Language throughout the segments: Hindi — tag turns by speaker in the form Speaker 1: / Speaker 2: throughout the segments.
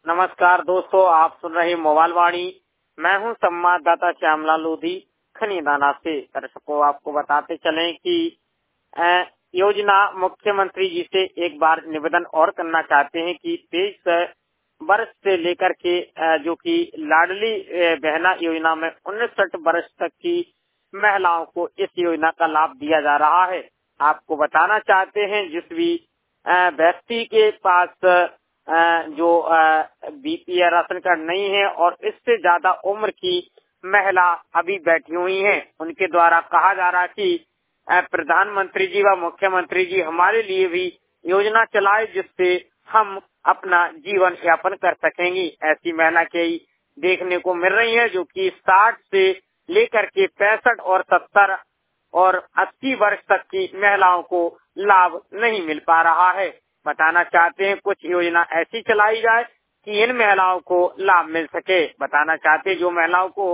Speaker 1: नमस्कार दोस्तों, आप सुन रहे मोबाइल वाणी। मैं हूं संवाददाता श्यामलाल लोधी खनीदाना से। दर्शकों, आपको बताते चलें कि योजना मुख्यमंत्री जी से एक बार निवेदन और करना चाहते हैं कि 23 वर्ष से लेकर के जो कि लाडली बहना योजना में 59 वर्ष तक की महिलाओं को इस योजना का लाभ दिया जा रहा है। आपको बताना चाहते हैं जिस भी व्यक्ति के पास जो बीपीएल राशन कार्ड नहीं है और इससे ज्यादा उम्र की महिला अभी बैठी हुई हैं, उनके द्वारा कहा जा रहा है कि प्रधानमंत्री जी व मुख्यमंत्री जी हमारे लिए भी योजना चलाए जिससे हम अपना जीवन यापन कर सकेंगी। ऐसी महिला कई देखने को मिल रही है जो कि 60 से लेकर के 65 और 70 और 80 वर्ष तक की महिलाओं को लाभ नहीं मिल पा रहा है। बताना चाहते हैं कुछ योजना ऐसी चलाई जाए कि इन महिलाओं को लाभ मिल सके। बताना चाहते हैं जो महिलाओं को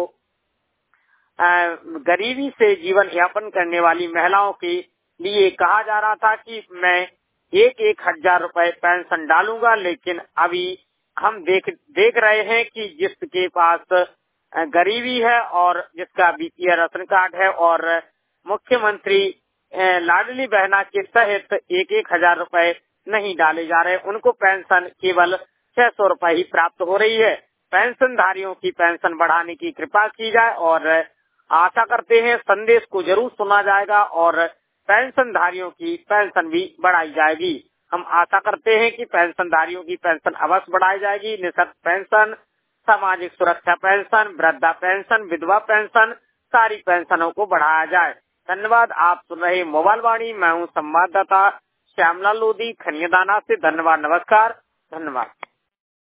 Speaker 1: गरीबी से जीवन यापन करने वाली महिलाओं के लिए कहा जा रहा था कि मैं 1,000 रुपए पेंशन डालूंगा, लेकिन अभी हम देख रहे हैं कि जिसके पास गरीबी है और जिसका बीपीएल राशन कार्ड है और मुख्यमंत्री लाडली बहना के तहत 1,000 रुपए नहीं डाले जा रहे, उनको पेंशन केवल 600 रुपए ही प्राप्त हो रही है। पेंशनधारियों की पेंशन बढ़ाने की कृपा की जाए और आशा करते हैं संदेश को जरूर सुना जाएगा और पेंशनधारियों की पेंशन भी बढ़ाई जाएगी। हम आशा करते हैं कि पेंशनधारियों की पेंशन अवश्य बढ़ाई जाएगी। निःशक्त पेंशन, सामाजिक सुरक्षा पेंशन, वृद्धा पेंशन, विधवा पेंशन, सारी पेंशनों को बढ़ाया जाए। धन्यवाद। आप सुन रहे मोबाइल वाणी। मैं हूँ संवाददाता श्यामलाल लोधी खनियादाना से। धन्यवाद, नमस्कार, धन्यवाद।